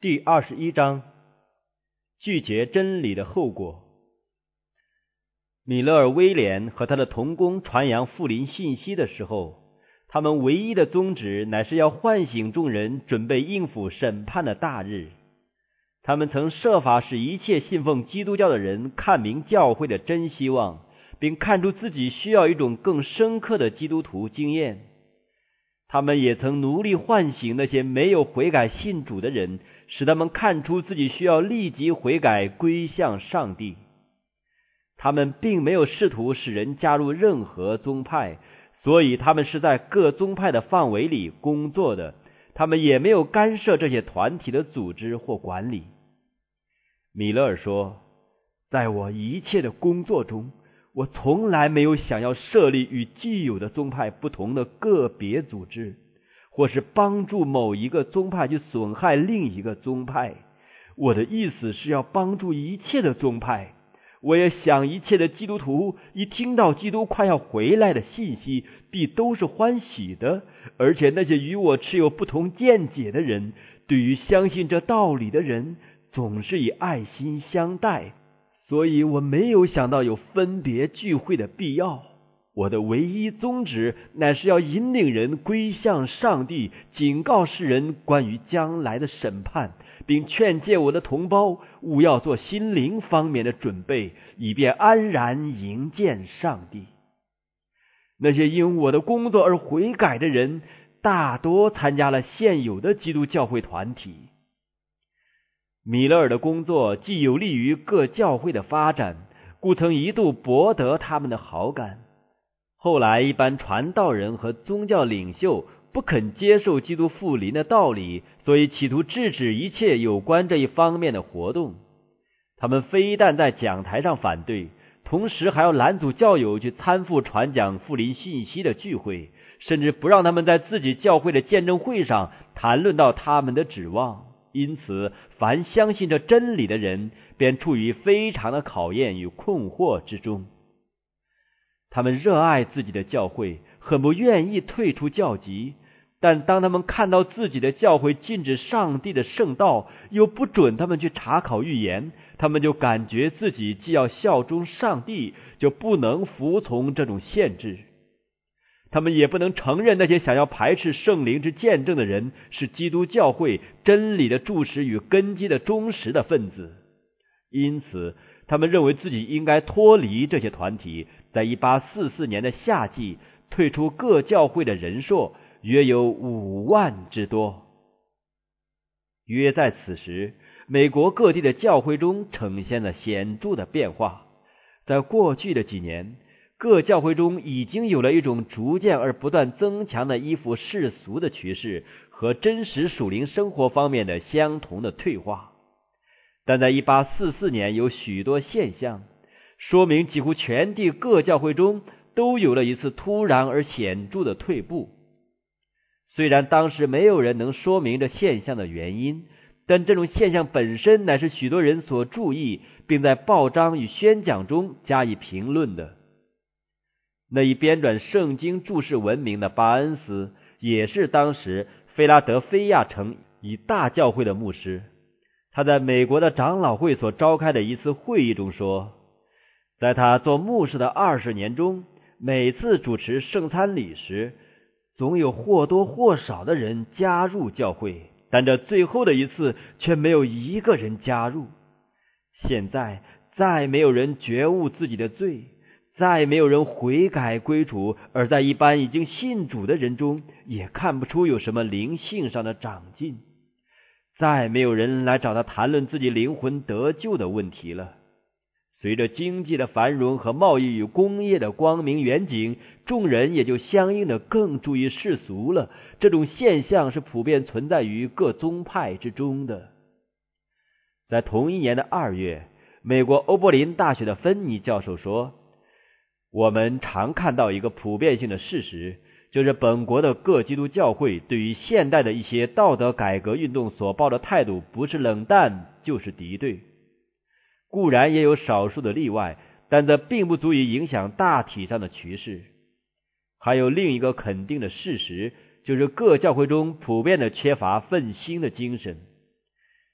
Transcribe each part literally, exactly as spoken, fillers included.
第二十一章，拒绝真理的后果。米勒尔·威廉和他的同工传扬复临信息的时候，他们唯一的宗旨乃是要唤醒众人，准备应付审判的大日。他们曾设法使一切信奉基督教的人看明教会的真希望，并看出自己需要一种更深刻的基督徒经验。他们也曾努力唤醒那些没有悔改信主的人，使他们看出自己需要立即悔改归向上帝。他们并没有试图使人加入任何宗派，所以他们是在各宗派的范围里工作的，他们也没有干涉这些团体的组织或管理。米勒尔说，在我一切的工作中，我从来没有想要设立与既有的宗派不同的个别组织，或是帮助某一个宗派去损害另一个宗派。我的意思是要帮助一切的宗派。我也想一切的基督徒一听到基督快要回来的信息，必都是欢喜的，而且那些与我持有不同见解的人，对于相信这道理的人，总是以爱心相待。所以我没有想到有分别聚会的必要。我的唯一宗旨乃是要引领人归向上帝，警告世人关于将来的审判，并劝诫我的同胞务要做心灵方面的准备，以便安然迎见上帝。那些因我的工作而悔改的人，大多参加了现有的基督教会团体。米勒尔的工作既有利于各教会的发展，故曾一度博得他们的好感。后来一般传道人和宗教领袖不肯接受基督复临的道理，所以企图制止一切有关这一方面的活动。他们非但在讲台上反对，同时还要拦阻教友去参赴传讲复临信息的聚会，甚至不让他们在自己教会的见证会上谈论到他们的指望。因此凡相信这真理的人便处于非常的考验与困惑之中。他们热爱自己的教会，很不愿意退出教籍，但当他们看到自己的教会禁止上帝的圣道，又不准他们去查考预言，他们就感觉自己既要效忠上帝，就不能服从这种限制。他们也不能承认那些想要排斥圣灵之见证的人是基督教会真理的柱石与根基的忠实的分子。因此他们认为自己应该脱离这些团体，在一八四四年的夏季退出各教会的人数约有五万之多。约在此时，美国各地的教会中呈现了显著的变化。在过去的几年，各教会中已经有了一种逐渐而不断增强的依附世俗的趋势和真实属灵生活方面的相同的退化。但在一八四四年有许多现象，说明几乎全地各教会中都有了一次突然而显著的退步。虽然当时没有人能说明这现象的原因，但这种现象本身乃是许多人所注意，并在报章与宣讲中加以评论的。那一编纂圣经注释闻名的巴恩斯，也是当时菲拉德菲亚城一大教会的牧师。他在美国的长老会所召开的一次会议中说，在他做牧师的二十年中，每次主持圣餐礼时，总有或多或少的人加入教会，但这最后的一次却没有一个人加入。现在再没有人觉悟自己的罪，再没有人悔改归主，而在一般已经信主的人中也看不出有什么灵性上的长进。再没有人来找他谈论自己灵魂得救的问题了。随着经济的繁荣和贸易与工业的光明远景，众人也就相应的更注意世俗了。这种现象是普遍存在于各宗派之中的。在同一年的二月，美国欧柏林大学的芬尼教授说，我们常看到一个普遍性的事实，就是本国的各基督教会对于现代的一些道德改革运动所抱的态度不是冷淡就是敌对。固然也有少数的例外，但这并不足以影响大体上的趋势。还有另一个肯定的事实，就是各教会中普遍的缺乏奋兴的精神。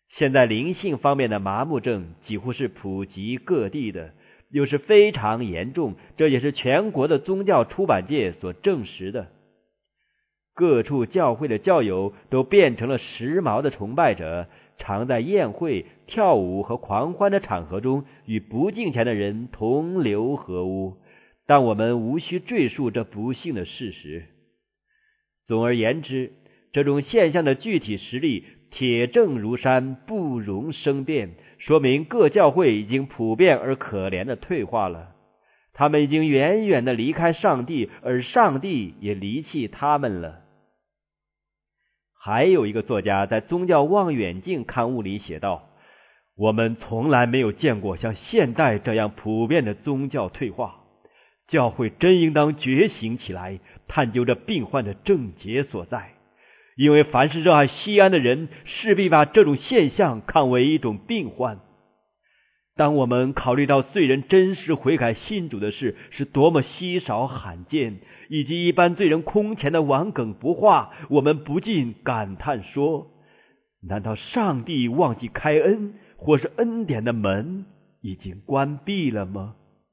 现在灵性方面的麻木症几乎是普及各地的，又是非常严重，这也是全国的宗教出版界所证实的。各处教会的教友都变成了时髦的崇拜者，常在宴会、跳舞和狂欢的场合中与不敬虔的人同流合污，但我们无需赘述这不幸的事实。总而言之，这种现象的具体实例铁证如山，不容争辩，说明各教会已经普遍而可怜的退化了。他们已经远远的离开上帝，而上帝也离弃他们了。还有一个作家在《宗教望远镜》刊物里写道，我们从来没有见过像现代这样普遍的宗教退化，教会真应当觉醒起来，探究这病患的症结所在，因为凡是热爱西安的人，势必把这种现象看为一种病患。当我们考虑到罪人真实悔改信主的事是多么稀少罕见，以及一般罪人空前的顽梗不化，我们不禁感叹说，难道上帝忘记开恩，或是恩典的门已经关闭了吗？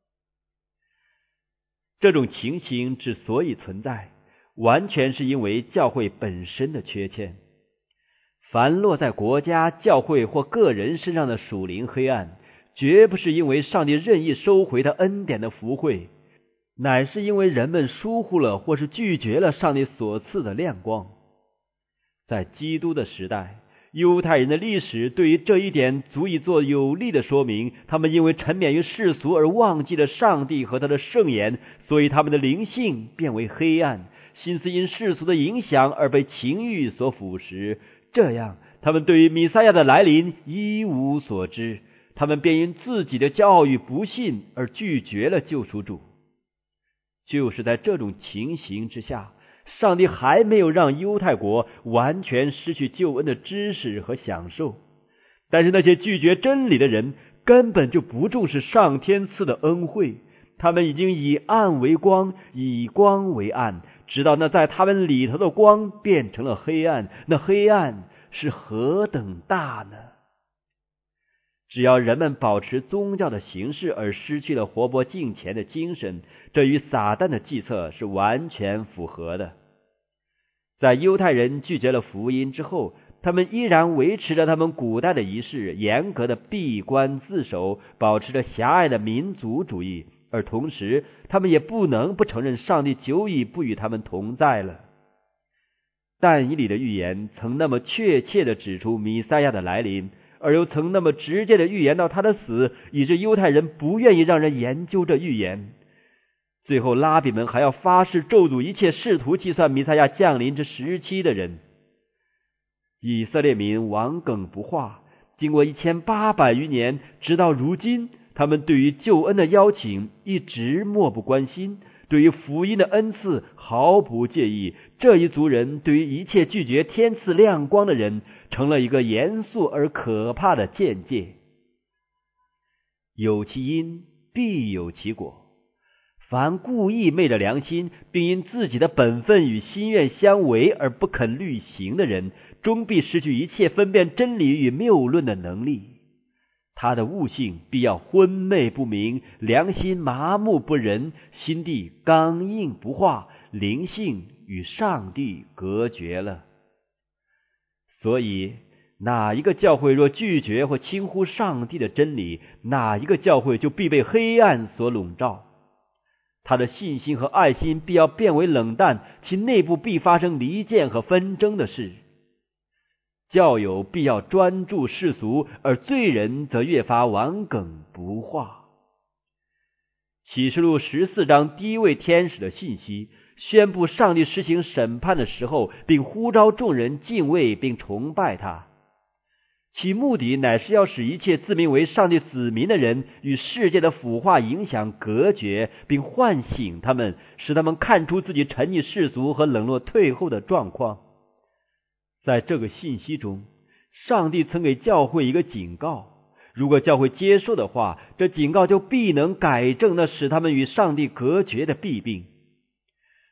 这种情形之所以存在，完全是因为教会本身的缺欠。凡落在国家、教会或个人身上的属灵黑暗，绝不是因为上帝任意收回的恩典的福惠，乃是因为人们疏忽了或是拒绝了上帝所赐的亮光。在基督的时代，犹太人的历史对于这一点足以做有力的说明，他们因为沉湎于世俗而忘记了上帝和他的圣言，所以他们的灵性变为黑暗，心思因世俗的影响而被情欲所腐蚀，这样他们对于弥赛亚的来临一无所知，他们便因自己的骄傲与不信而拒绝了救赎主。就是在这种情形之下，上帝还没有让犹太国完全失去救恩的知识和享受，但是那些拒绝真理的人根本就不重视上天赐的恩惠，他们已经以暗为光，以光为暗，直到那在他们里头的光变成了黑暗，那黑暗是何等大呢？只要人们保持宗教的形式而失去了活泼敬虔的精神，这与撒旦的计策是完全符合的。在犹太人拒绝了福音之后，他们依然维持着他们古代的仪式，严格的闭关自守，保持着狭隘的民族主义，而同时他们也不能不承认上帝久已不与他们同在了。但以理的预言曾那么确切地指出弥赛亚的来临，而又曾那么直接地预言到他的死，以致犹太人不愿意让人研究这预言。最后拉比们还要发誓咒诅一切试图计算弥赛亚降临之时期的人。以色列民顽梗不化，经过一千八百余年，直到如今，他们对于救恩的邀请一直漠不关心，对于福音的恩赐毫不介意。这一族人对于一切拒绝天赐亮光的人，成了一个严肃而可怕的见解。有其因，必有其果。凡故意昧着良心，并因自己的本分与心愿相违而不肯履行的人，终必失去一切分辨真理与谬论的能力。他的悟性必要昏昧不明，良心麻木不仁，心地刚硬不化，灵性与上帝隔绝了。所以哪一个教会若拒绝或轻忽上帝的真理，哪一个教会就必被黑暗所笼罩。他的信心和爱心必要变为冷淡，其内部必发生离间和纷争的事。教友必要专注世俗，而罪人则越发顽梗不化。启示录十四章第一位天使的信息，宣布上帝实行审判的时候，并呼召众人敬畏并崇拜他。其目的乃是要使一切自名为上帝子民的人与世界的腐化影响隔绝，并唤醒他们，使他们看出自己沉溺世俗和冷落退后的状况。在这个信息中，上帝曾给教会一个警告，如果教会接受的话，这警告就必能改正那使他们与上帝隔绝的弊病。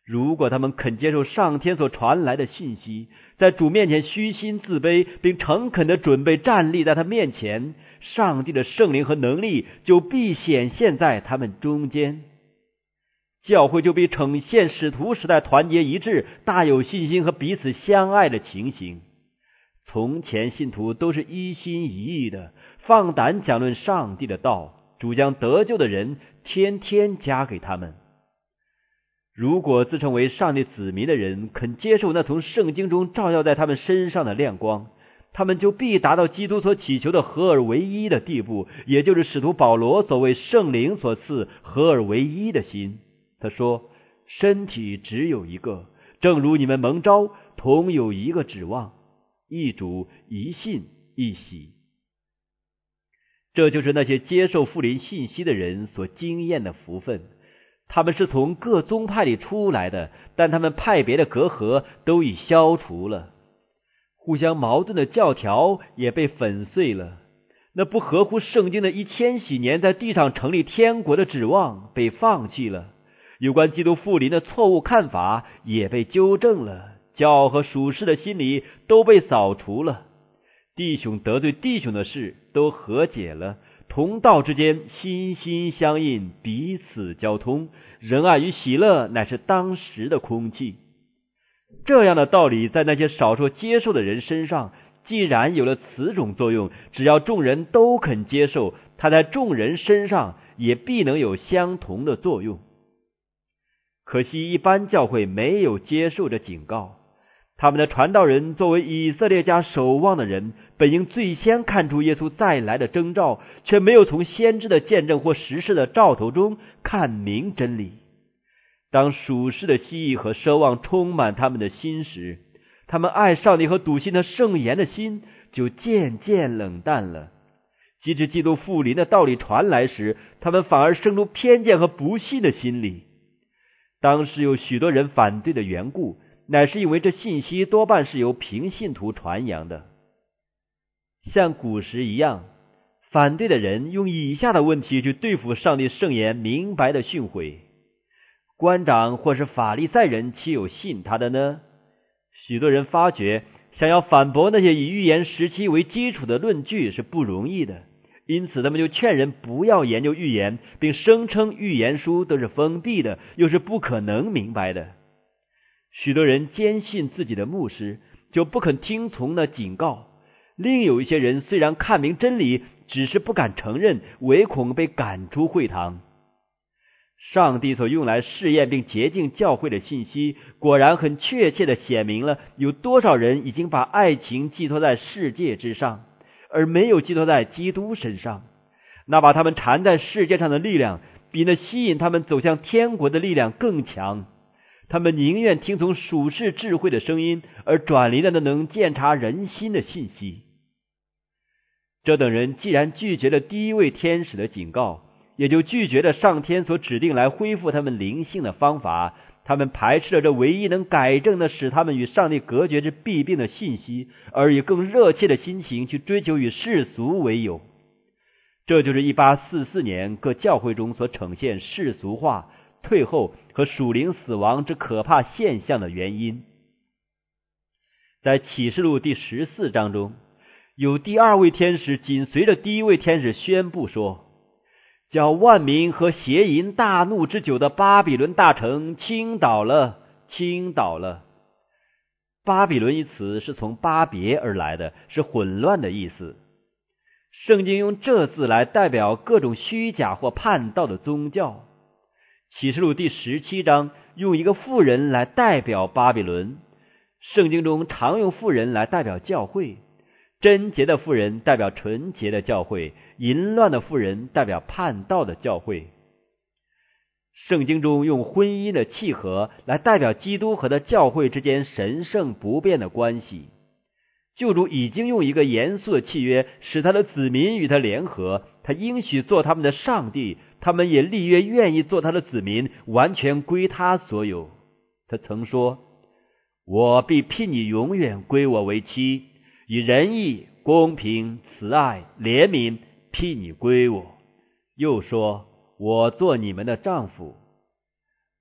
如果他们肯接受上天所传来的信息，在主面前虚心自卑，并诚恳地准备站立在他面前，上帝的圣灵和能力就必显现在他们中间。教会就必呈现使徒时代团结一致、大有信心和彼此相爱的情形。从前信徒都是一心一意的，放胆讲论上帝的道，主将得救的人天天加给他们。如果自称为上帝子民的人肯接受那从圣经中照耀在他们身上的亮光，他们就必达到基督所祈求的合而为一的地步，也就是使徒保罗所谓圣灵所赐合而为一的心。他说，身体只有一个，正如你们蒙召同有一个指望，一主一信一喜。这就是那些接受复临信息的人所经验的福分。他们是从各宗派里出来的，但他们派别的隔阂都已消除了，互相矛盾的教条也被粉碎了。那不合乎圣经的一千禧年在地上成立天国的指望被放弃了，有关基督复临的错误看法也被纠正了，骄傲和属世的心理都被扫除了，弟兄得罪弟兄的事都和解了，同道之间心心相印，彼此交通，仁爱与喜乐乃是当时的空气。这样的道理在那些少数接受的人身上既然有了此种作用，只要众人都肯接受，它在众人身上也必能有相同的作用。可惜一般教会没有接受这警告，他们的传道人作为以色列家守望的人，本应最先看出耶稣再来的征兆，却没有从先知的见证或实事的兆头中看明真理。当属世的希冀和奢望充满他们的心时，他们爱上帝和笃信的圣言的心就渐渐冷淡了。即使基督复临的道理传来时，他们反而生出偏见和不信的心理。当时有许多人反对的缘故，乃是因为这信息多半是由平信徒传扬的。像古时一样，反对的人用以下的问题去对付上帝圣言明白的训诲：官长或是法利赛人岂有信他的呢？许多人发觉想要反驳那些以预言时期为基础的论据是不容易的，因此他们就劝人不要研究预言，并声称预言书都是封闭的，又是不可能明白的。许多人坚信自己的牧师，就不肯听从那警告。另有一些人虽然看明真理，只是不敢承认，唯恐被赶出会堂。上帝所用来试验并洁净教会的信息，果然很确切地显明了有多少人已经把爱情寄托在世界之上，而没有寄托在基督身上。那把他们缠在世界上的力量，比那吸引他们走向天国的力量更强。他们宁愿听从属世智慧的声音，而转离了那能鉴察人心的信息。这等人既然拒绝了第一位天使的警告，也就拒绝了上天所指定来恢复他们灵性的方法。他们排斥了这唯一能改正的使他们与上帝隔绝之弊病的信息，而以更热切的心情去追求与世俗为友。这就是一八四四年各教会中所呈现世俗化、退后和属灵死亡之可怕现象的原因。在启示录第十四章中，有第二位天使紧随着第一位天使宣布说，叫万民和邪淫大怒之久的巴比伦大城倾倒了，倾倒了。巴比伦一词是从巴别而来的，是混乱的意思。圣经用这字来代表各种虚假或叛道的宗教。启示录第十七章用一个妇人来代表巴比伦。圣经中常用妇人来代表教会，贞洁的妇人代表纯洁的教会，淫乱的妇人代表叛道的教会。圣经中用婚姻的契合来代表基督和他教会之间神圣不变的关系。救主已经用一个严肃的契约使他的子民与他联合，他应许做他们的上帝，他们也立约愿意做他的子民，完全归他所有。他曾说，我必聘你永远归我为妻，以仁义、公平、慈爱、怜悯聘你归我。又说，我做你们的丈夫。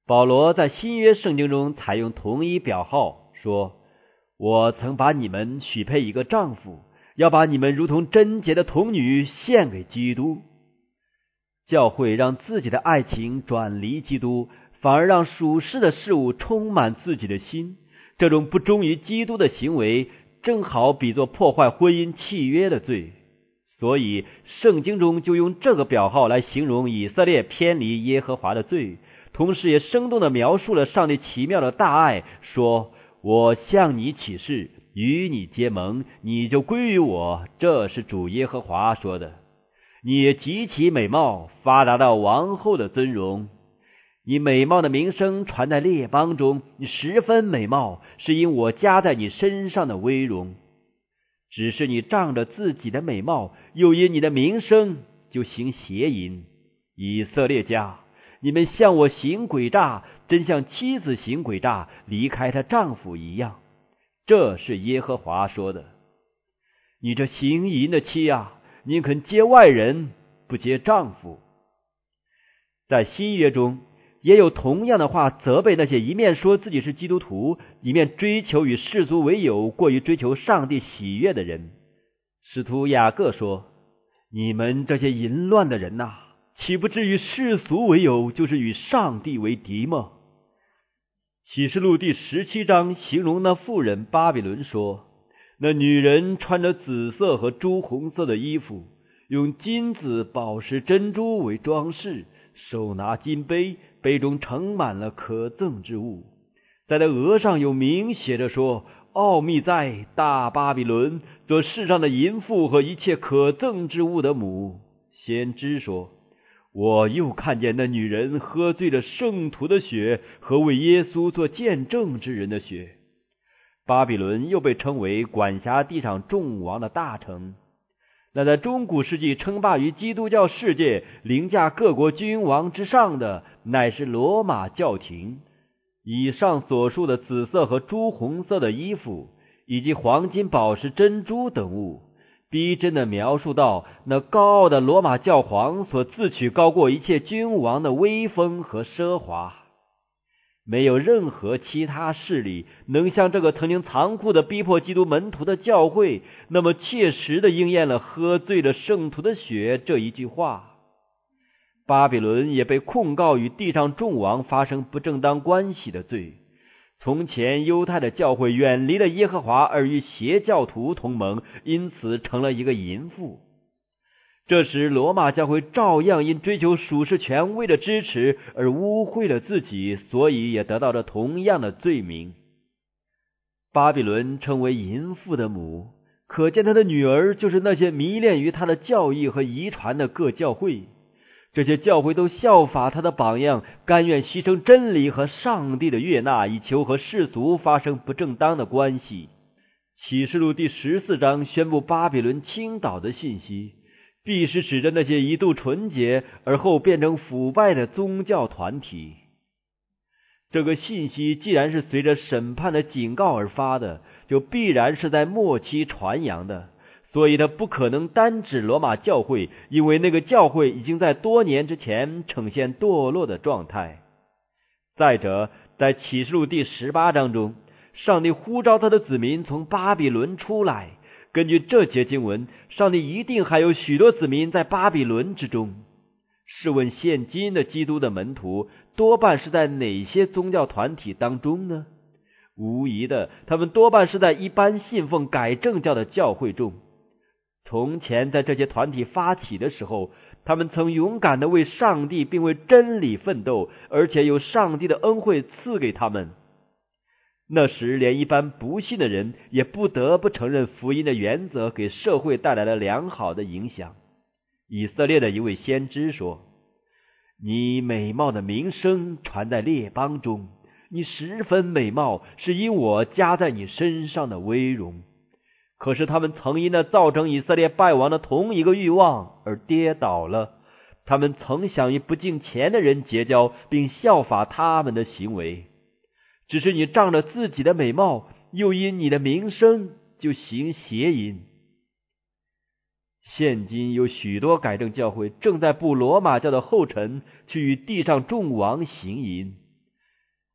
保罗在新约圣经中采用同一表号，说：我曾把你们许配一个丈夫，要把你们如同贞洁的童女献给基督。教会让自己的爱情转离基督，反而让属世的事物充满自己的心，这种不忠于基督的行为，正好比作破坏婚姻契约的罪。所以圣经中就用这个表号来形容以色列偏离耶和华的罪，同时也生动地描述了上帝奇妙的大爱，说：我向你起誓，与你结盟，你就归于我，这是主耶和华说的。你也极其美貌，发达到王后的尊荣。你美貌的名声传在列邦中，你十分美貌，是因我加在你身上的威荣。只是你仗着自己的美貌，又因你的名声，就行邪淫。以色列家，你们向我行诡诈，真像妻子行诡诈，离开她丈夫一样。这是耶和华说的。你这行淫的妻啊，宁肯接外人，不接丈夫。在新约中也有同样的话责备那些一面说自己是基督徒，一面追求与世俗为友，过于追求上帝喜悦的人。使徒雅各说：你们这些淫乱的人哪，岂不知与世俗为友，就是与上帝为敌吗？启示录第十七章形容那妇人巴比伦说：那女人穿着紫色和朱红色的衣服，用金子、宝石、珍珠为装饰，手拿金杯，杯中盛满了可憎之物。在他额上有名写着说：奥秘在大巴比伦，做世上的淫妇和一切可憎之物的母。先知说：我又看见那女人喝醉了圣徒的血和为耶稣做见证之人的血。巴比伦又被称为管辖地上众王的大城。那在中古世纪称霸于基督教世界，凌驾各国君王之上的，乃是罗马教廷。以上所述的紫色和朱红色的衣服，以及黄金、宝石、珍珠等物，逼真地描述到那高傲的罗马教皇所自诩高过一切君王的威风和奢华。没有任何其他势力能像这个曾经残酷地逼迫基督门徒的教会，那么切实地应验了喝醉了圣徒的血这一句话。巴比伦也被控告与地上众王发生不正当关系的罪。从前犹太的教会远离了耶和华，而与邪教徒同盟，因此成了一个淫妇。这时罗马教会照样因追求属世权威的支持而污秽了自己，所以也得到了同样的罪名。巴比伦称为淫妇的母，可见他的女儿就是那些迷恋于他的教义和遗传的各教会。这些教会都效法他的榜样，甘愿牺牲真理和上帝的悦纳，以求和世俗发生不正当的关系。启示录第十四章宣布巴比伦倾倒的信息，必是指着那些一度纯洁而后变成腐败的宗教团体。这个信息既然是随着审判的警告而发的，就必然是在末期传扬的，所以它不可能单指罗马教会，因为那个教会已经在多年之前呈现堕落的状态。再者，在启示录第十八章中，上帝呼召他的子民从巴比伦出来。根据这节经文，上帝一定还有许多子民在巴比伦之中。试问现今的基督的门徒多半是在哪些宗教团体当中呢？无疑的，他们多半是在一般信奉改正教的教会中。从前在这些团体发起的时候，他们曾勇敢地为上帝并为真理奋斗，而且有上帝的恩惠赐给他们。那时连一般不信的人也不得不承认福音的原则给社会带来了良好的影响。以色列的一位先知说：你美貌的名声传在列邦中，你十分美貌，是因我加在你身上的威荣。可是他们曾因那造成以色列败亡的同一个欲望而跌倒了。他们曾想与不敬虔的人结交，并效法他们的行为。只是你仗着自己的美貌，又因你的名声，就行邪淫。现今有许多改正教会正在步罗马教的后尘，去与地上众王行淫。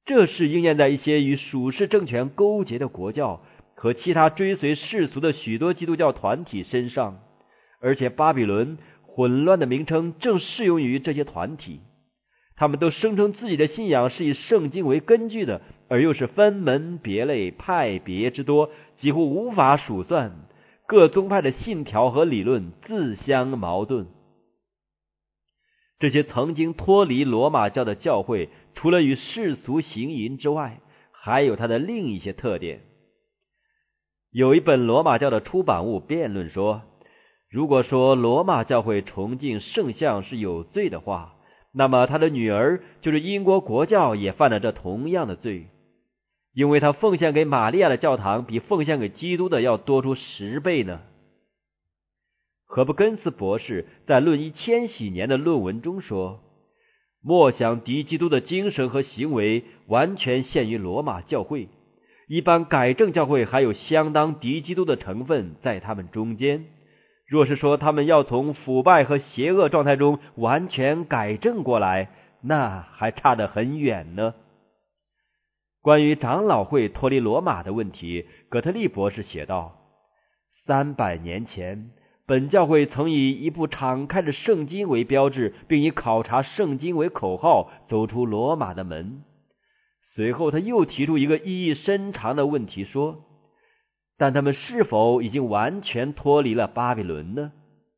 这是应验在一些与属世政权勾结的国教和其他追随世俗的许多基督教团体身上，而且巴比伦混乱的名称正适用于这些团体。他们都声称自己的信仰是以圣经为根据的，而又是分门别类，派别之多，几乎无法数算，各宗派的信条和理论自相矛盾。这些曾经脱离罗马教的教会，除了与世俗行淫之外，还有它的另一些特点。有一本罗马教的出版物辩论说，如果说罗马教会崇敬圣像是有罪的话，那么他的女儿就是英国国教也犯了这同样的罪，因为他奉献给玛利亚的教堂比奉献给基督的要多出十倍呢。何布根斯博士在论一千禧年的论文中说，默想敌基督的精神和行为完全限于罗马教会，一般改正教会还有相当敌基督的成分在他们中间。若是说他们要从腐败和邪恶状态中完全改正过来，那还差得很远呢。关于长老会脱离罗马的问题，葛特利博士写道，三百年前本教会曾以一部敞开的圣经为标志，并以考察圣经为口号走出罗马的门。随后他又提出一个意义深长的问题，说，但他们是否已经完全脱离了巴比伦呢？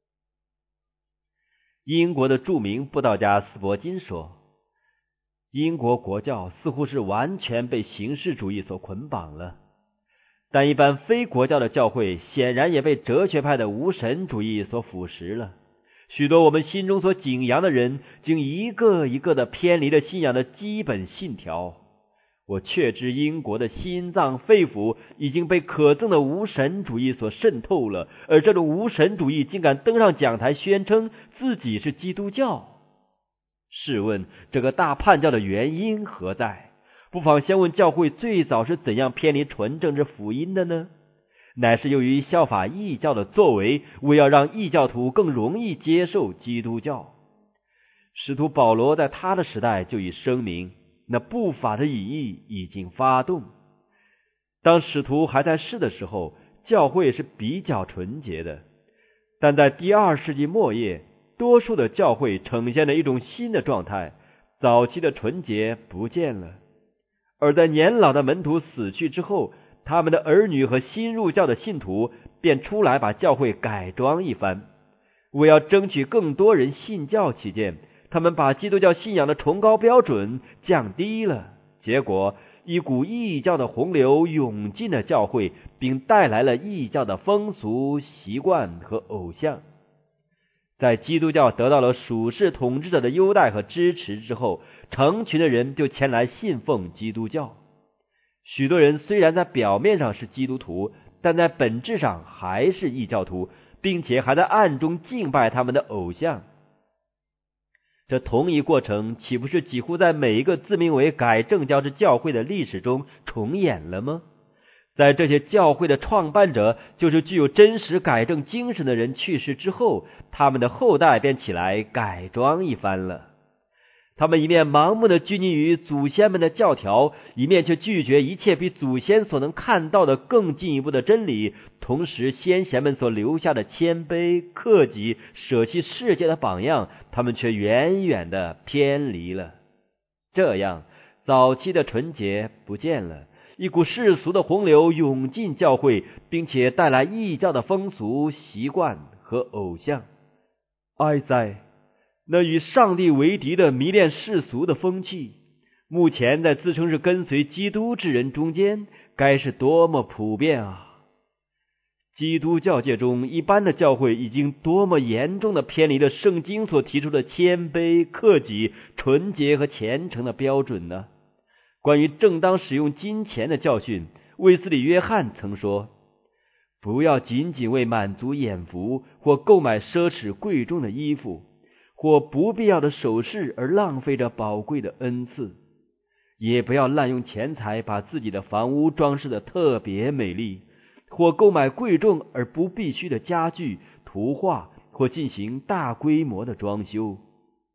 英国的著名布道家斯伯金说，英国国教似乎是完全被形式主义所捆绑了，但一般非国教的教会显然也被哲学派的无神主义所腐蚀了。许多我们心中所敬仰的人，竟一个一个的偏离了信仰的基本信条。我确知英国的心脏肺腑已经被可憎的无神主义所渗透了，而这种无神主义竟敢登上讲台宣称自己是基督教。试问这个大叛教的原因何在？不妨先问教会最早是怎样偏离纯正之福音的呢？乃是由于效法异教的作为，为要让异教徒更容易接受基督教。使徒保罗在他的时代就已声明，那不法的隐意已经发动。当使徒还在世的时候，教会是比较纯洁的，但在第二世纪末叶，多数的教会呈现了一种新的状态，早期的纯洁不见了。而在年老的门徒死去之后，他们的儿女和新入教的信徒便出来把教会改装一番。为要争取更多人信教起见，他们把基督教信仰的崇高标准降低了，结果一股异教的洪流涌进了教会，并带来了异教的风俗习惯和偶像。在基督教得到了属世统治者的优待和支持之后，成群的人就前来信奉基督教。许多人虽然在表面上是基督徒，但在本质上还是异教徒，并且还在暗中敬拜他们的偶像。这同一过程岂不是几乎在每一个自名为改正教之教会的历史中重演了吗？在这些教会的创办者，就是具有真实改正精神的人去世之后，他们的后代便起来改装一番了。他们一面盲目的拘泥于祖先们的教条，一面却拒绝一切比祖先所能看到的更进一步的真理，同时先贤们所留下的谦卑、克己、舍弃世界的榜样，他们却远远的偏离了。这样，早期的纯洁不见了，一股世俗的洪流涌进教会，并且带来异教的风俗习惯和偶像。哀哉！那与上帝为敌的迷恋世俗的风气，目前在自称是跟随基督之人中间，该是多么普遍啊！基督教界中一般的教会已经多么严重的偏离了圣经所提出的谦卑、克己、纯洁和虔诚的标准呢？关于正当使用金钱的教训，卫斯理约翰曾说，不要仅仅为满足眼福或购买奢侈贵重的衣服或不必要的首饰而浪费着宝贵的恩赐，也不要滥用钱财把自己的房屋装饰得特别美丽，或购买贵重而不必须的家具、图画，或进行大规模的装修。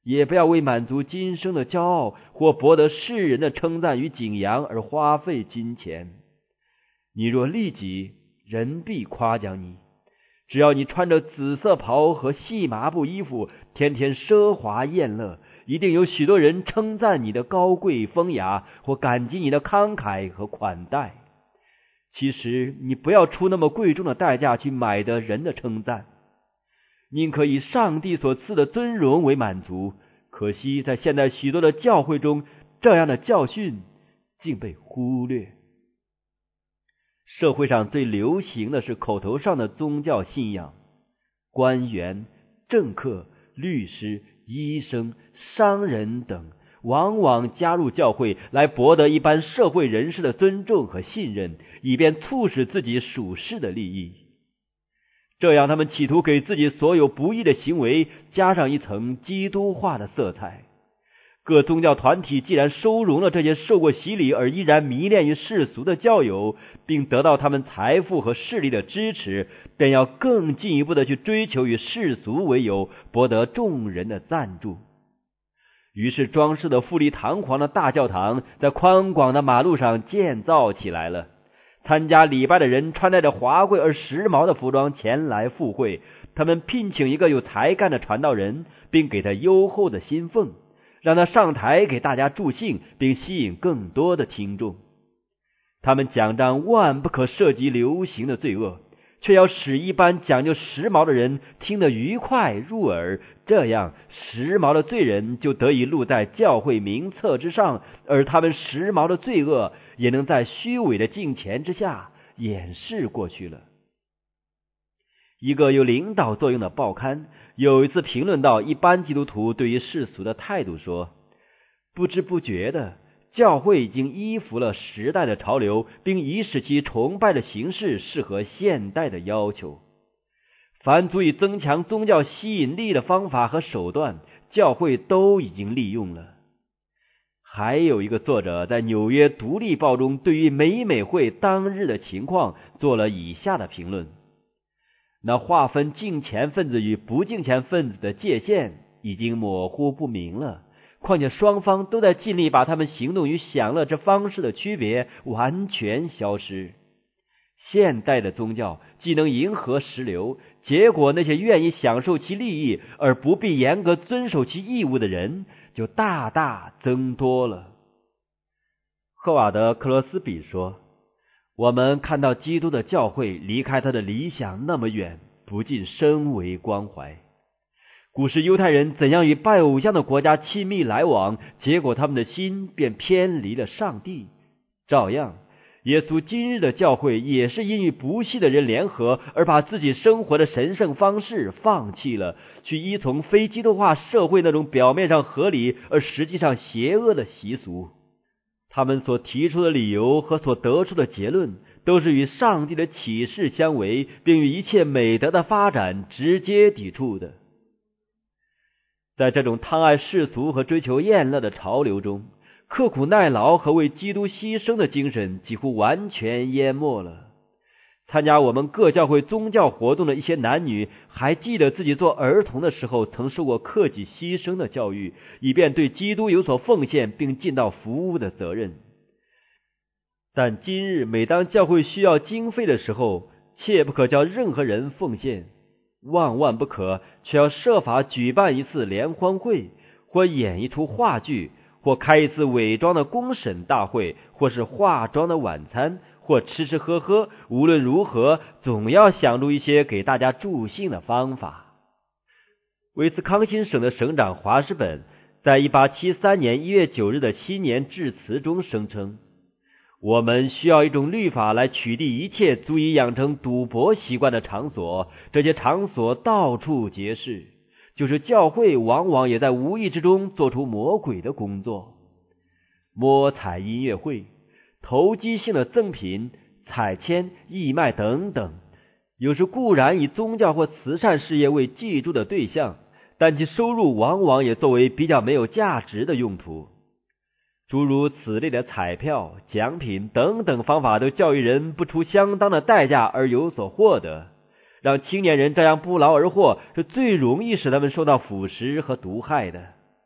也不要为满足今生的骄傲或博得世人的称赞与景扬而花费金钱。你若利己，人必夸奖你。只要你穿着紫色袍和细麻布衣服，天天奢华宴乐，一定有许多人称赞你的高贵风雅，或感激你的慷慨和款待。其实你不要出那么贵重的代价去买得人的称赞，宁可以上帝所赐的尊荣为满足。可惜在现在许多的教会中，这样的教训竟被忽略。社会上最流行的是口头上的宗教信仰，官员、政客、律师、医生、商人等往往加入教会来博得一般社会人士的尊重和信任，以便促使自己属世的利益。这样他们企图给自己所有不义的行为加上一层基督化的色彩。各宗教团体既然收容了这些受过洗礼而依然迷恋于世俗的教友，并得到他们财富和势力的支持，便要更进一步的去追求以世俗为由博得众人的赞助。于是装饰的富丽堂皇的大教堂在宽广的马路上建造起来了。参加礼拜的人穿戴着华贵而时髦的服装前来赴会，他们聘请一个有才干的传道人，并给他优厚的薪俸，让他上台给大家助兴，并吸引更多的听众。他们奖章万不可涉及流行的罪恶，却要使一般讲究时髦的人听得愉快入耳，这样时髦的罪人就得以录在教会名册之上，而他们时髦的罪恶也能在虚伪的敬虔之下掩饰过去了。一个有领导作用的报刊有一次评论到一般基督徒对于世俗的态度说，不知不觉的，教会已经依服了时代的潮流，并已使其崇拜的形式适合现代的要求。凡足以增强宗教吸引力的方法和手段，教会都已经利用了。还有一个作者在纽约独立报中对于美美会当日的情况做了以下的评论：那划分敬虔分子与不敬虔分子的界限已经模糊不明了，况且双方都在尽力把他们行动与享乐之方式的区别完全消失。现代的宗教既能迎合时流，结果那些愿意享受其利益而不必严格遵守其义务的人就大大增多了。赫瓦德·克罗斯比说，我们看到基督的教会离开他的理想那么远，不禁深为关怀。古时犹太人怎样与拜偶像的国家亲密来往，结果他们的心便偏离了上帝。照样耶稣今日的教会也是因与不信的人联合，而把自己生活的神圣方式放弃了，去依从非基督化社会那种表面上合理而实际上邪恶的习俗。他们所提出的理由和所得出的结论都是与上帝的启示相违，并与一切美德的发展直接抵触的。在这种贪爱世俗和追求厌乐的潮流中，刻苦耐劳和为基督牺牲的精神几乎完全淹没了。参加我们各教会宗教活动的一些男女还记得自己做儿童的时候曾受过克己牺牲的教育，以便对基督有所奉献并尽到服务的责任。但今日每当教会需要经费的时候，切不可叫任何人奉献，万万不可，却要设法举办一次联欢会，或演一出话剧，或开一次伪装的公审大会，或是化妆的晚餐，或吃吃喝喝，无论如何总要想出一些给大家助兴的方法。威斯康辛省的省长华士本在一八七三年一月九日的新年致辞中声称，我们需要一种律法来取缔一切足以养成赌博习惯的场所，这些场所到处皆是，就是教会往往也在无意之中做出魔鬼的工作。摸彩音乐会、投机性的赠品、彩签、义卖等等，有时固然以宗教或慈善事业为记住的对象，但其收入往往也作为比较没有价值的用途。诸如此类的彩票、奖品等等方法都教育人不出相当的代价而有所获得，让青年人这样不劳而获，是最容易使他们受到腐蚀和毒害的。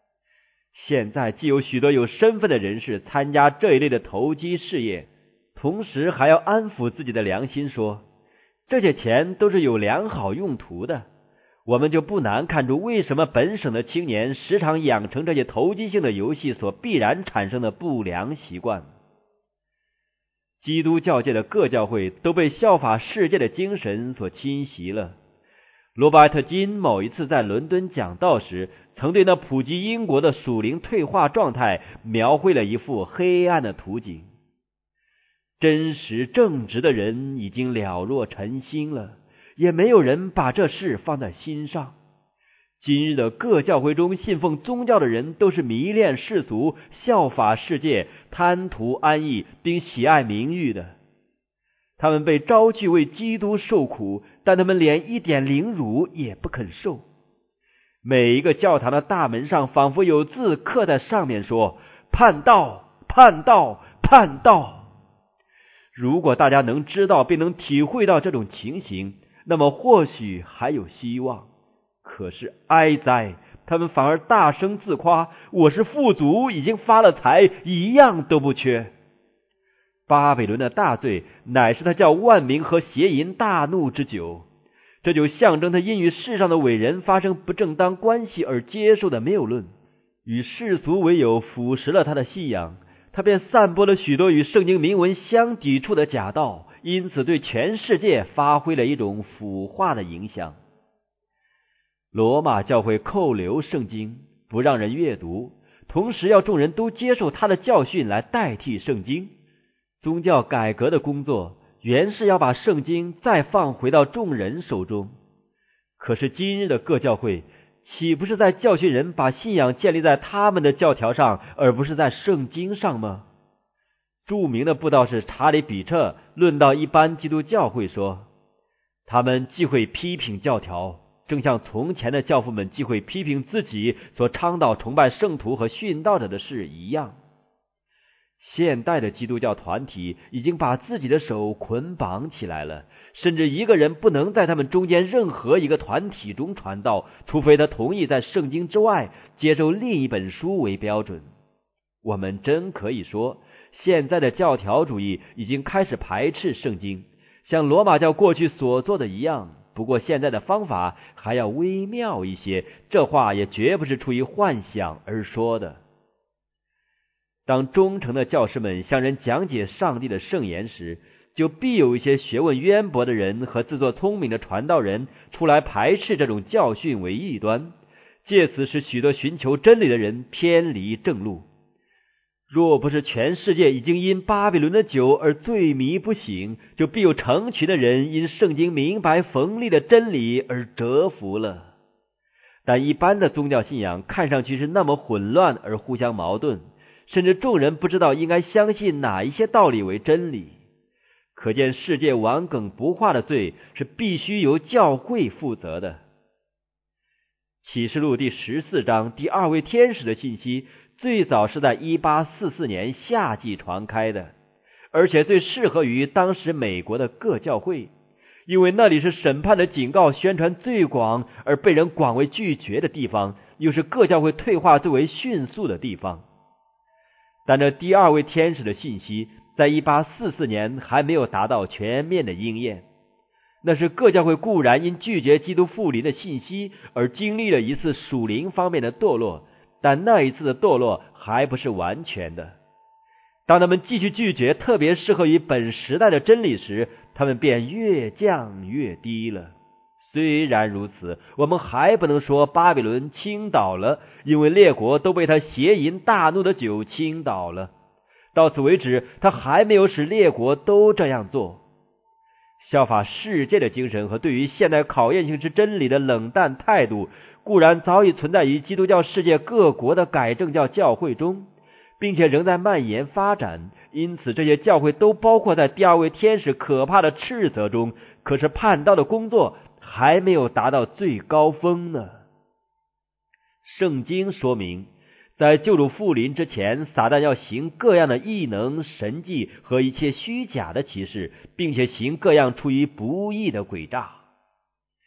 现在既有许多有身份的人士参加这一类的投机事业，同时还要安抚自己的良心说，这些钱都是有良好用途的，我们就不难看出为什么本省的青年时常养成这些投机性的游戏所必然产生的不良习惯。基督教界的各教会都被效法世界的精神所侵袭了。罗伯特金某一次在伦敦讲道时，曾对那普及英国的属灵退化状态描绘了一幅黑暗的图景。真实正直的人已经了若尘心了，也没有人把这事放在心上。今日的各教会中信奉宗教的人都是迷恋世俗、效法世界、贪图安逸并喜爱名誉的。他们被招去为基督受苦，但他们连一点凌辱也不肯受。每一个教堂的大门上仿佛有字刻在上面说，叛道，叛道，叛道。如果大家能知道并能体会到这种情形，那么或许还有希望。可是哀哉，他们反而大声自夸，我是富足，已经发了财，一样都不缺。巴比伦的大罪乃是他叫万民和邪淫大怒之酒，这就象征他因与世上的伟人发生不正当关系而接受的谬论，与世俗为友腐蚀了他的信仰，他便散播了许多与圣经明文相抵触的假道，因此对全世界发挥了一种腐化的影响。罗马教会扣留圣经，不让人阅读，同时要众人都接受他的教训来代替圣经。宗教改革的工作原是要把圣经再放回到众人手中，可是今日的各教会岂不是在教训人把信仰建立在他们的教条上，而不是在圣经上吗？著名的布道士查理比彻论到一般基督教会说，他们既会批评教条，正像从前的教父们既会批评自己所倡导崇拜圣徒和殉道者的事一样。现代的基督教团体已经把自己的手捆绑起来了，甚至一个人不能在他们中间任何一个团体中传道，除非他同意在圣经之外接受另一本书为标准。我们真可以说，现在的教条主义已经开始排斥圣经，像罗马教过去所做的一样，不过现在的方法还要微妙一些，这话也绝不是出于幻想而说的。当忠诚的教师们向人讲解上帝的圣言时，就必有一些学问渊博的人和自作聪明的传道人出来排斥这种教训为异端，借此使许多寻求真理的人偏离正路。若不是全世界已经因巴比伦的酒而醉迷不醒，就必有成群的人因圣经明白锋利的真理而折服了。但一般的宗教信仰看上去是那么混乱而互相矛盾，甚至众人不知道应该相信哪一些道理为真理。可见世界顽梗不化的罪是必须由教会负责的。启示录第十四章第二位天使的信息最早是在一八四四年夏季传开的，而且最适合于当时美国的各教会，因为那里是审判的警告宣传最广而被人广为拒绝的地方，又是各教会退化最为迅速的地方。但这第二位天使的信息在一八四四年还没有达到全面的应验，那是各教会固然因拒绝基督复临的信息而经历了一次属灵方面的堕落，但那一次的堕落还不是完全的。当他们继续拒绝特别适合于本时代的真理时，他们便越降越低了。虽然如此，我们还不能说巴比伦倾倒了，因为列国都被他邪淫大怒的酒倾倒了。到此为止，他还没有使列国都这样做。效法世界的精神和对于现代考验性之真理的冷淡态度，固然早已存在于基督教世界各国的改正教教会中，并且仍在蔓延发展，因此这些教会都包括在第二位天使可怕的斥责中。可是叛道的工作还没有达到最高峰呢。圣经说明，在救主复临之前，撒旦要行各样的异能、神迹和一切虚假的奇事，并且行各样出于不义的诡诈。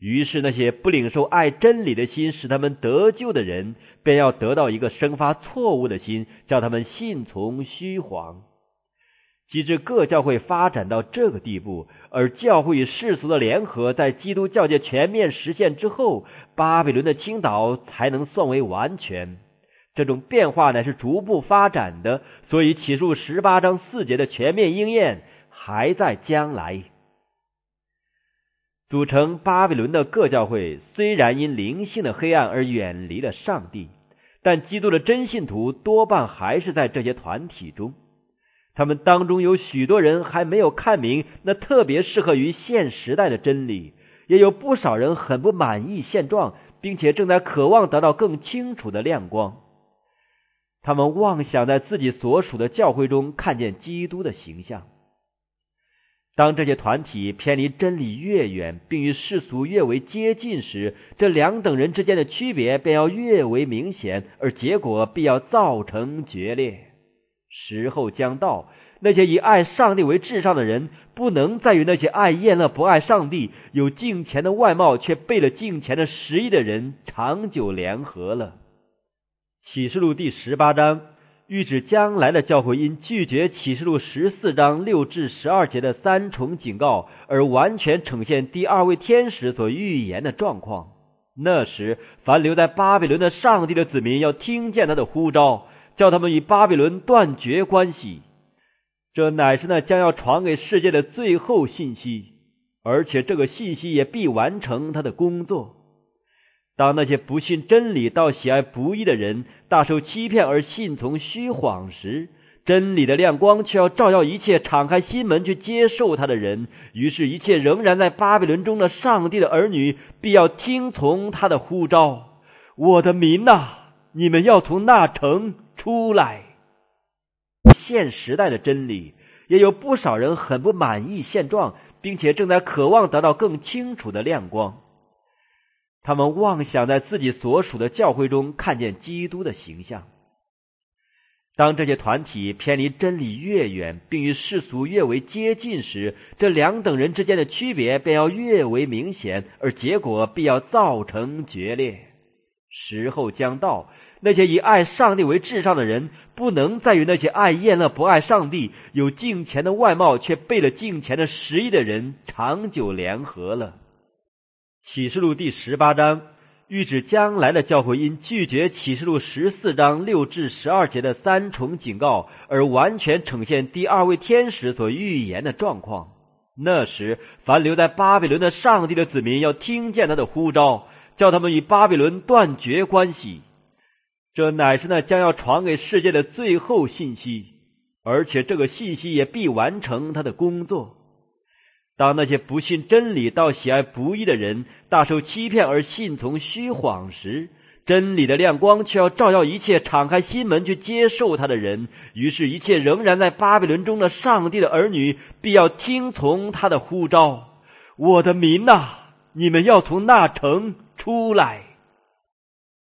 于是那些不领受爱真理的心使他们得救的人，便要得到一个生发错误的心，叫他们信从虚谎。及至各教会发展到这个地步，而教会与世俗的联合在基督教界全面实现之后，巴比伦的倾倒才能算为完全。这种变化乃是逐步发展的，所以启示录十八章四节的全面应验还在将来。组成巴比伦的各教会虽然因灵性的黑暗而远离了上帝，但基督的真信徒多半还是在这些团体中。他们当中有许多人还没有看明那特别适合于现时代的真理，也有不少人很不满意现状，并且正在渴望得到更清楚的亮光。他们妄想在自己所属的教会中看见基督的形象。当这些团体偏离真理越远，并与世俗越为接近时，这两等人之间的区别便要越为明显，而结果必要造成决裂。时候将到，那些以爱上帝为至上的人，不能再与那些爱厌乐不爱上帝、有敬虔的外貌却背了敬虔的实意的人长久联合了。启示录第十八章预指将来的教会因拒绝启示录十四章六至十二节的三重警告，而完全呈现第二位天使所预言的状况。那时，凡留在巴比伦的上帝的子民要听见他的呼召，叫他们与巴比伦断绝关系。这乃是那将要传给世界的最后信息，而且这个信息也必完成他的工作。当那些不信真理到喜爱不义的人大受欺骗而信从虚谎时，真理的亮光却要照耀一切敞开心门去接受他的人。于是一切仍然在巴比伦中的上帝的儿女必要听从他的呼召。我的民啊，你们要从那城出来。现时代的真理，也有不少人很不满意现状，并且正在渴望得到更清楚的亮光。他们妄想在自己所属的教会中看见基督的形象。当这些团体偏离真理越远，并与世俗越为接近时，这两等人之间的区别便要越为明显，而结果必要造成决裂。时候将到，那些以爱上帝为至上的人，不能再与那些爱厌乐不爱上帝、有敬虔的外貌却背了敬虔的实意的人长久联合了。启示录第十八章预指将来的教会因拒绝启示录十四章六至十二节的三重警告，而完全呈现第二位天使所预言的状况。那时，凡留在巴比伦的上帝的子民要听见他的呼召，叫他们与巴比伦断绝关系。这乃是那将要传给世界的最后信息，而且这个信息也必完成他的工作。当那些不信真理到喜爱不义的人大受欺骗而信从虚谎时，真理的亮光却要照耀一切敞开心门去接受他的人。于是一切仍然在巴比伦中的上帝的儿女必要听从他的呼召。我的民啊，你们要从那城出来。